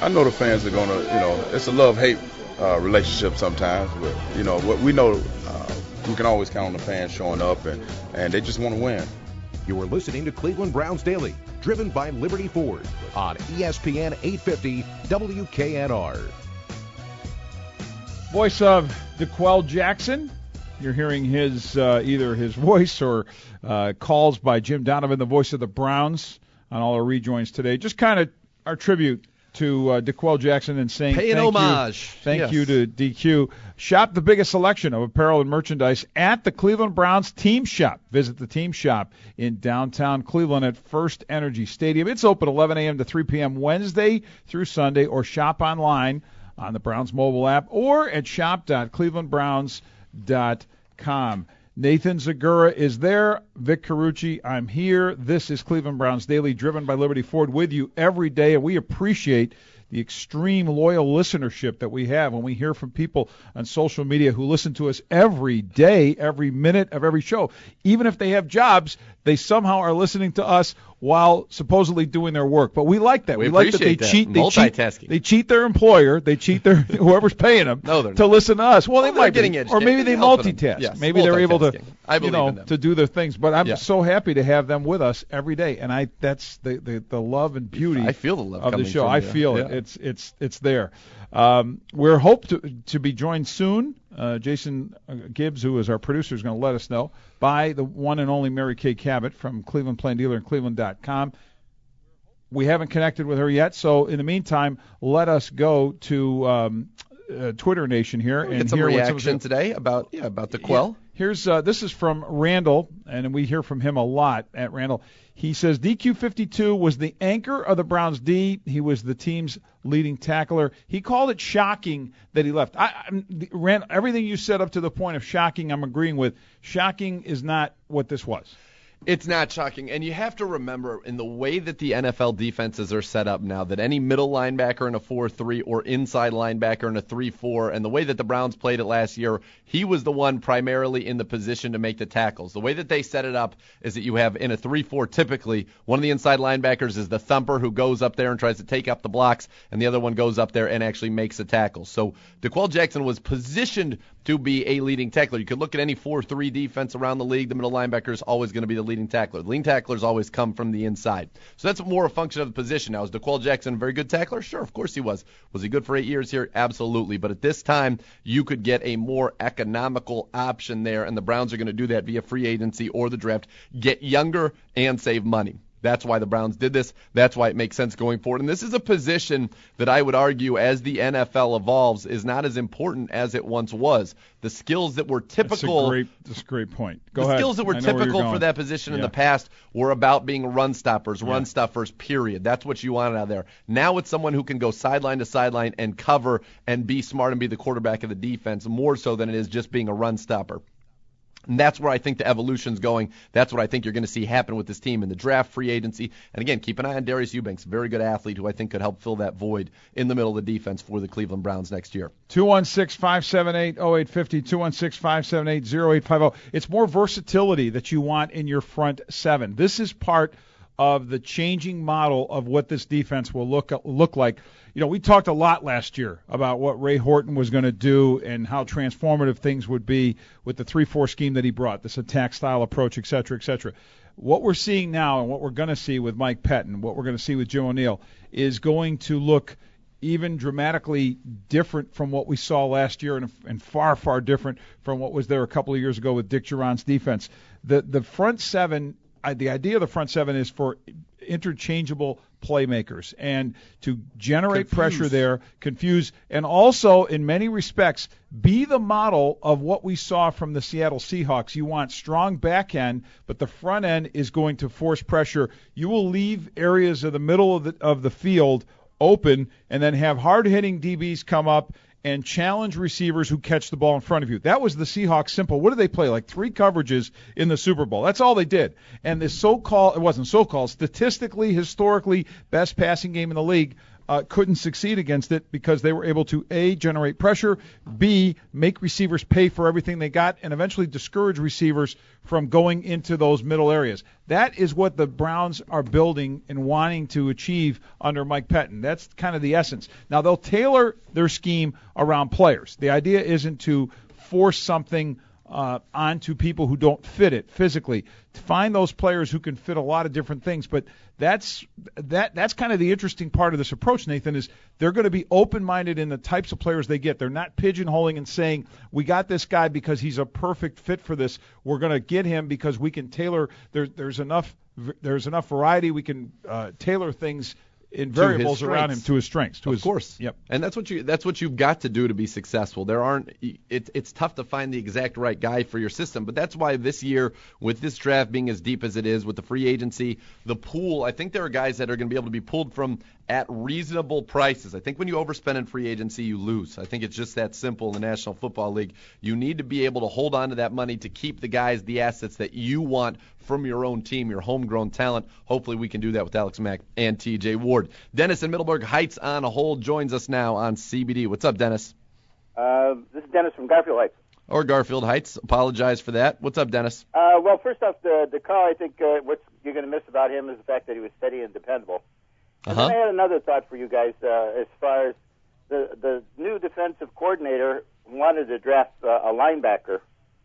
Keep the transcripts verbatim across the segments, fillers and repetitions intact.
I know the fans are gonna, you know, it's a love-hate uh, relationship sometimes, but you know, what we know, uh, we can always count on the fans showing up, and and they just want to win. You are listening to Cleveland Browns Daily, driven by Liberty Ford on E S P N eight fifty W K N R. Voice of DeQuell Jackson. You're hearing his uh, either his voice or uh, calls by Jim Donovan, the voice of the Browns, on all our rejoins today. Just kind of our tribute to uh, DeQuell Jackson and saying Pay an thank homage. you, thank Yes. you to D Q. Shop the biggest selection of apparel and merchandise at the Cleveland Browns Team Shop. Visit the Team Shop in downtown Cleveland at First Energy Stadium. It's open eleven a.m. to three p.m. Wednesday through Sunday, or shop online on the Browns mobile app or at shop dot cleveland browns dot com. Nathan Zagura is there. Vic Carucci, I'm here. This is Cleveland Browns Daily, driven by Liberty Ford, with you every day, and we appreciate the extreme loyal listenership that we have when we hear from people on social media who listen to us every day, every minute of every show. Even if they have jobs, they somehow are listening to us while supposedly doing their work. But we like that. We, we like that they appreciate that. cheat. They Multitasking. cheat. They cheat their employer. They cheat their whoever's paying them No, they're to not. listen to us. Well, Well, they might they're getting be. educated. Or maybe they Helping them. multitask. Yes, maybe they're able to, multitasking. I believe you know, in them. to do their things. But I'm Yeah. so happy to have them with us every day, and I that's the the, the love and beauty. I feel the love of the coming show. from I you. feel it. Yeah. It's it's it's there. Um, we're hoped to to be joined soon. Uh, Jason Gibbs, who is our producer, is going to let us know, by the one and only Mary Kay Cabot from Cleveland Plain Dealer and Cleveland dot com. We haven't connected with her yet, so in the meantime, let us go to um, uh, Twitter Nation here We'll and get some hear reaction what's today about yeah about the Quell. Yeah. Here's uh, this is from Randall, and we hear from him a lot at Randall. He says D Q fifty-two was the anchor of the Browns D. He was the team's leading tackler. He called it shocking that he left. I, I Rand, everything you said up to the point of shocking, I'm agreeing with. Shocking is not what this was. It's not shocking, and you have to remember, in the way that the N F L defenses are set up now, that any middle linebacker in a four three or inside linebacker in a three four, and the way that the Browns played it last year, he was the one primarily in the position to make the tackles. The way that they set it up is that you have, in a three four, typically, one of the inside linebackers is the thumper who goes up there and tries to take up the blocks, and the other one goes up there and actually makes a tackle. So DeQuell Jackson was positioned to be a leading tackler. You could look at any four three defense around the league. The middle linebacker is always going to be the leading tackler. The leading tacklers always come from the inside. So that's more a function of the position. Now, is DeQuell Jackson a very good tackler? Sure, of course he was. Was he good for eight years here? Absolutely. But at this time, you could get a more economical option there, and the Browns are going to do that via free agency or the draft. Get younger and save money. That's why the Browns did this. That's why it makes sense going forward. And this is a position that I would argue, as the N F L evolves, is not as important as it once was. The skills that were typical. That's a great, that's a great point. Go the ahead. skills that were I know where you're typical going. for that position in Yeah. the past were about being run stoppers, run Yeah. stuffers, period. That's what you wanted out of there. Now it's someone who can go sideline to sideline and cover and be smart and be the quarterback of the defense, more so than it is just being a run stopper. And that's where I think the evolution's going. That's what I think you're going to see happen with this team in the draft, free agency. And again, keep an eye on Darius Eubanks, very good athlete who I think could help fill that void in the middle of the defense for the Cleveland Browns next year. two one six, five seven eight, zero eight five zero, two one six, five seven eight, zero eight five zero. It's more versatility that you want in your front seven. This is part of the changing model of what this defense will look look like. You know, we talked a lot last year about what Ray Horton was going to do and how transformative things would be with the three four scheme that he brought, this attack-style approach, et cetera, et cetera. What we're seeing now and what we're going to see with Mike Pettin, what we're going to see with Joe O'Neill, is going to look even dramatically different from what we saw last year and, and far, far different from what was there a couple of years ago with Dick Duran's defense. The, the front seven, the idea of the front seven is for interchangeable playmakers and to generate Confuse. pressure there, confuse, and also in many respects be the model of what we saw from the Seattle Seahawks. You want strong back end, but the front end is going to force pressure. You will leave areas of the middle of the of the field open and then have hard-hitting D Bs come up and challenge receivers who catch the ball in front of you. That was the Seahawks simple. What did they play? Like three coverages in the Super Bowl. That's all they did. And this so-called, it wasn't so-called, statistically, historically best passing game in the league uh, couldn't succeed against it because they were able to, A, generate pressure, B, make receivers pay for everything they got, and eventually discourage receivers from going into those middle areas. That is what the Browns are building and wanting to achieve under Mike Pettin. That's kind of the essence. Now, they'll tailor their scheme around players. The idea isn't to force something uh, onto people who don't fit it physically. To find those players who can fit a lot of different things. But that's that that's kind of the interesting part of this approach, Nathan, is they're going to be open-minded in the types of players they get. They're not pigeonholing and saying, we got this guy because he's a perfect fit for this. We're going to get him because we can tailor. There, there's enough there's enough variety. We can uh, tailor things in variables around him to his strengths. To of his, course. Yep. And that's what you that's what you've got to do to be successful. There aren't it, it's tough to find the exact right guy for your system, but that's why this year, with this draft being as deep as it is, with the free agency, the pool, I think there are guys that are going to be able to be pulled from at reasonable prices. I think when you overspend in free agency, you lose. I think it's just that simple in the National Football League. You need to be able to hold on to that money to keep the guys, the assets that you want from your own team, your homegrown talent. Hopefully we can do that with Alex Mack and T J Ward. Dennis in Middleburg Heights on a hold joins us now on C B D. What's up, Dennis? Uh, this is Dennis from Garfield Heights. Or Garfield Heights. Apologize for that. What's up, Dennis? Uh, well, first off, the, the call, I think uh, what you're going to miss about him is the fact that he was steady and dependable. And Uh-huh. then I had another thought for you guys uh, as far as the, the new defensive coordinator wanted to draft uh, a linebacker.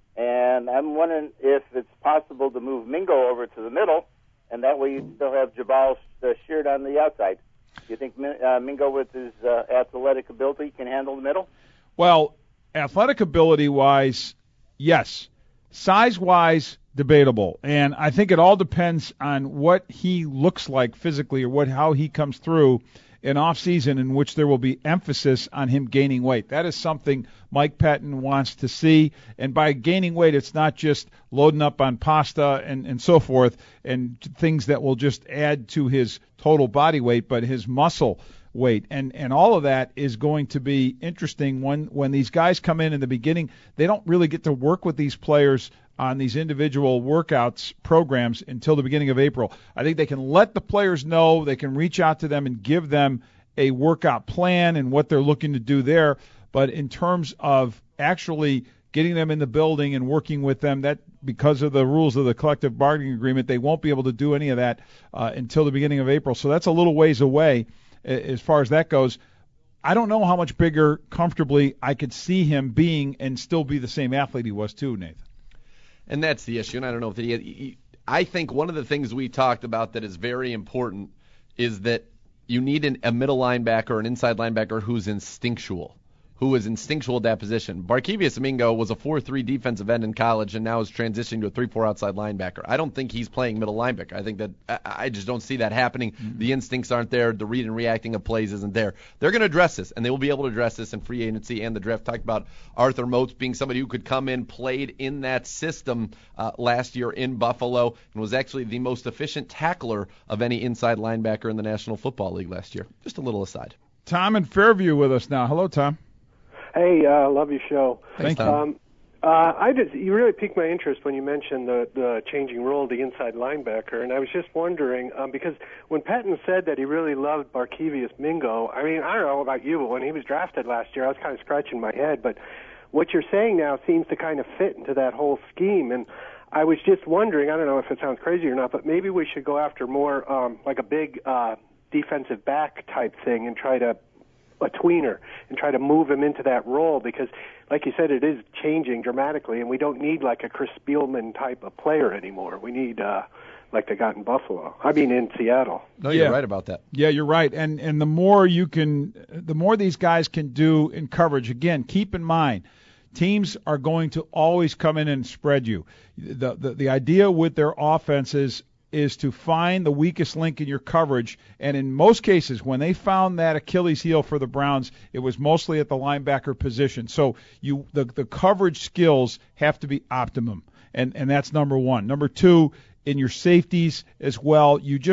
And I'm wondering if it's possible to move Mingo over to the middle, and that way you still have Jabal uh, Sheard on the outside. Do you think uh, Mingo, with his uh, athletic ability, can handle the middle? Well, athletic ability-wise, yes. Size-wise, debatable. And I think it all depends on what he looks like physically or what how he comes through in off-season, in which there will be emphasis on him gaining weight. That is something Mike Pettin wants to see. And by gaining weight, it's not just loading up on pasta and, and so forth and things that will just add to his total body weight, but his muscle weight. And and all of that is going to be interesting when, when these guys come in in the beginning. They don't really get to work with these players on these individual workouts programs until the beginning of April. I think they can let the players know, they can reach out to them and give them a workout plan and what they're looking to do there. But in terms of actually getting them in the building and working with them, that because of the rules of the collective bargaining agreement, they won't be able to do any of that uh, until the beginning of April. So that's a little ways away as far as that goes. I don't know how much bigger comfortably I could see him being and still be the same athlete he was too, Nathan. And that's the issue. And I don't know if he, I think one of the things we talked about that is very important is that you need an, a middle linebacker or an inside linebacker who's instinctual, who is instinctual at that position. Barkevious Mingo was a four three defensive end in college and now is transitioning to a three four outside linebacker. I don't think he's playing middle linebacker. I think that I, I just don't see that happening. Mm-hmm. The instincts aren't there. The read and reacting of plays isn't there. They're going to address this, and they will be able to address this in free agency and the draft. Talked about Arthur Moats being somebody who could come in, played in that system uh, last year in Buffalo, and was actually the most efficient tackler of any inside linebacker in the National Football League last year. Just a little aside. Tom in Fairview with us now. Hello, Tom. Hey, uh, love your show. Thank you. Um, uh, I just you really piqued my interest when you mentioned the, the changing role of the inside linebacker, and I was just wondering um, because when Patton said that he really loved Barkevious Mingo, I mean I don't know about you, but when he was drafted last year, I was kind of scratching my head. But what you're saying now seems to kind of fit into that whole scheme, and I was just wondering, I don't know if it sounds crazy or not, but maybe we should go after more um, like a big uh, defensive back type thing and try to a tweener and try to move him into that role because, like you said, it is changing dramatically, and we don't need like a Chris Spielman type of player anymore. We need uh, like they got in Buffalo. I mean, in Seattle. No, you're yeah. right about that. Yeah, you're right. And and the more you can, the more these guys can do in coverage. Again, keep in mind, teams are going to always come in and spread you. The the, the idea with their offenses is to find the weakest link in your coverage, and in most cases, when they found that Achilles heel for the Browns, it was mostly at the linebacker position. So you the the coverage skills have to be optimum, and and that's number one. Number two, in your safeties as well, you just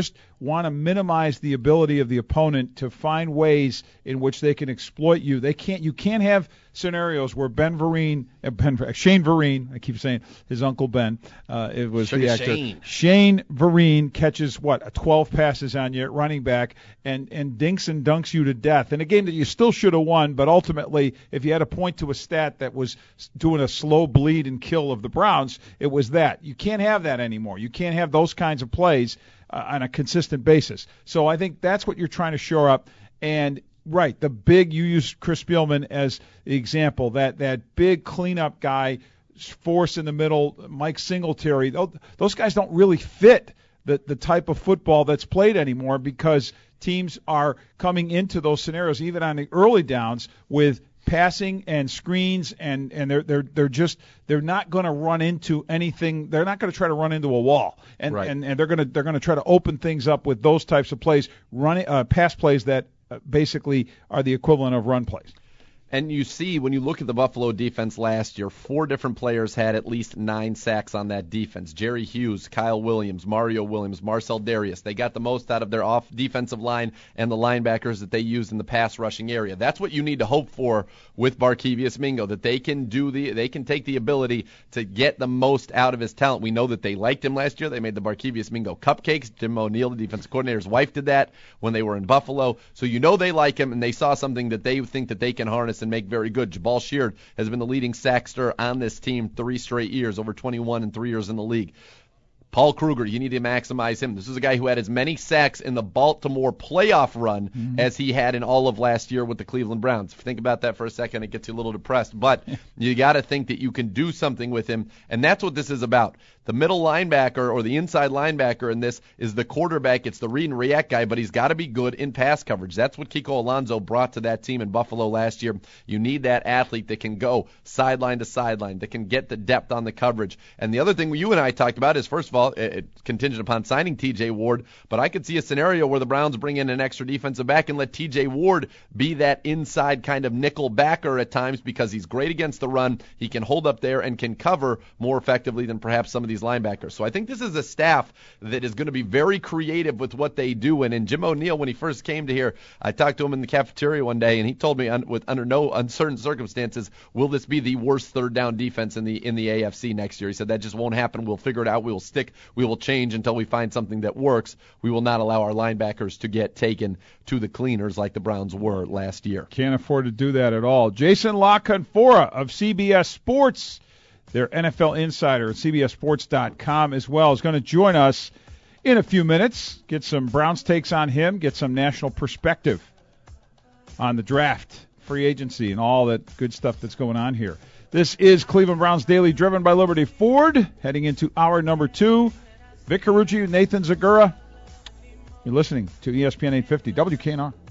want to minimize the ability of the opponent to find ways in which they can exploit you. They can't. You can't have scenarios where Ben Vereen, uh, Ben, Shane Vereen, I keep saying his uncle Ben, uh, it was Sugar the actor. Shane. Shane Vereen catches what twelve passes on you at running back and and dinks and dunks you to death in a game that you still should have won. But ultimately, if you had to point to a stat that was doing a slow bleed and kill of the Browns, it was that. You can't have that anymore. You can't have those kinds of plays uh, on a consistent basis. So I think that's what you're trying to shore up. And right, the big, you use Chris Spielman as the example, that that big cleanup guy, force in the middle, Mike Singletary. Those guys don't really fit the the type of football that's played anymore, because teams are coming into those scenarios, even on the early downs, with passing and screens, and, and they're they're they're just they're not going to run into anything. They're not going to try to run into a wall, and right. and, and they're going to they're going to try to open things up with those types of plays, running uh, pass plays that uh, basically are the equivalent of run plays. And you see, when you look at the Buffalo defense last year, four different players had at least nine sacks on that defense. Jerry Hughes, Kyle Williams, Mario Williams, Marcel Darius. They got the most out of their off defensive line and the linebackers that they used in the pass rushing area. That's what you need to hope for with Barkevious Mingo, that they can do the they can take the ability to get the most out of his talent. We know that they liked him last year. They made the Barkevious Mingo cupcakes. Jim O'Neill, the defensive coordinator's wife, did that when they were in Buffalo. So you know they like him, and they saw something that they think that they can harness and make very good. Jabal Sheard has been the leading sackster on this team three straight years, over twenty-one and three years in the league. Paul Kruger, you need to maximize him. This is a guy who had as many sacks in the Baltimore playoff run mm-hmm. as he had in all of last year with the Cleveland Browns. If you think about that for a second, it gets you a little depressed. But you got to think that you can do something with him, and that's what this is about. The middle linebacker or the inside linebacker in this is the quarterback. It's the read and react guy, but he's got to be good in pass coverage. That's what Kiko Alonso brought to that team in Buffalo last year. You need that athlete that can go sideline to sideline, that can get the depth on the coverage. And the other thing you and I talked about is, first of all, it's contingent upon signing T J Ward, but I could see a scenario where the Browns bring in an extra defensive back and let T J Ward be that inside kind of nickel backer at times, because he's great against the run. He can hold up there and can cover more effectively than perhaps some of these linebackers. So I think this is a staff that is going to be very creative with what they do. And in Jim O'Neill, when he first came to here, I talked to him in the cafeteria one day, and he told me un, with under no uncertain circumstances will this be the worst third down defense in the in the A F C next year. He said that just won't happen. We'll figure it out. We will stick. We will change until we find something that works. We will not allow our linebackers to get taken to the cleaners like the Browns were last year. Can't afford to do that at all. Jason La Canfora of C B S Sports, their N F L insider at C B S Sports dot com as well, is going to join us in a few minutes. Get some Browns takes on him, get some national perspective on the draft, free agency, and all that good stuff that's going on here. This is Cleveland Browns Daily, driven by Liberty Ford, heading into hour number two. Vic Carucci, Nathan Zagura. You're listening to E S P N eight fifty W K N R.